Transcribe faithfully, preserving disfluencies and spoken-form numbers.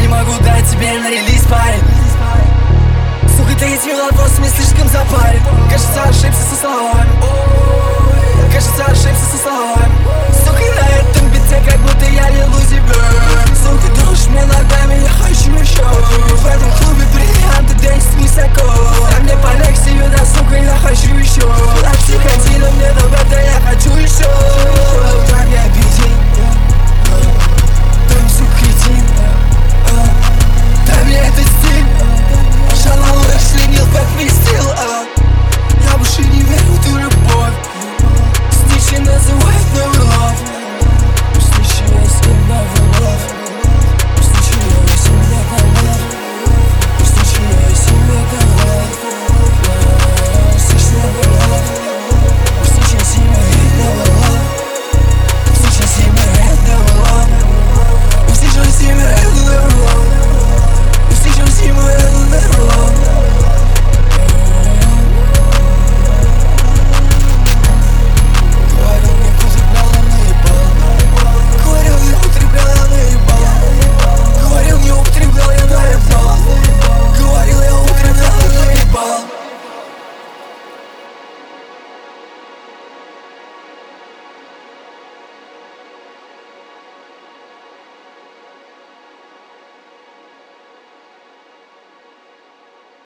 могу дать тебе на релиз, парень. Сука, ты этими вопросами слишком запарен. Кажется, ошибся со словами. Кажется, ошибся со словами.